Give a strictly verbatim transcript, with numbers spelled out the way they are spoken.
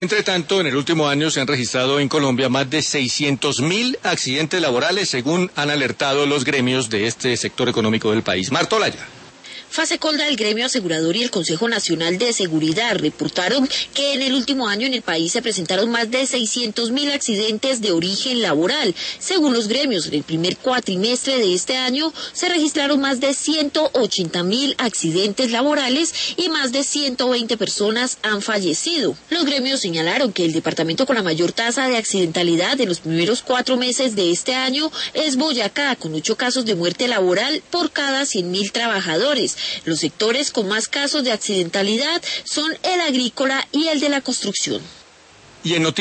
Entre tanto, en el último año se han registrado en Colombia más de seiscientos mil accidentes laborales, según han alertado los gremios de este sector económico del país. Marta Olaya. Fasecolda, el gremio asegurador y el Consejo Nacional de Seguridad reportaron que en el último año en el país se presentaron más de seiscientos mil accidentes de origen laboral. Según los gremios, en el primer cuatrimestre de este año se registraron más de ciento ochenta mil accidentes laborales y más de ciento veinte personas han fallecido. Los gremios señalaron que el departamento con la mayor tasa de accidentalidad en los primeros cuatro meses de este año es Boyacá, con ocho casos de muerte laboral por cada cien mil trabajadores. Los sectores con más casos de accidentalidad son el agrícola y el de la construcción. Y en